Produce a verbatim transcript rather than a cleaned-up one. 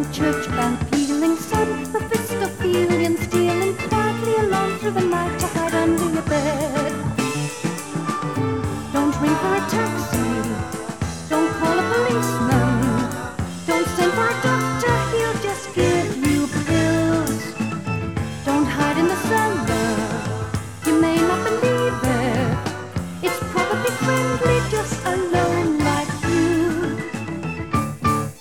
church band pealing, some Mephistophelian stealing quietly along through the night.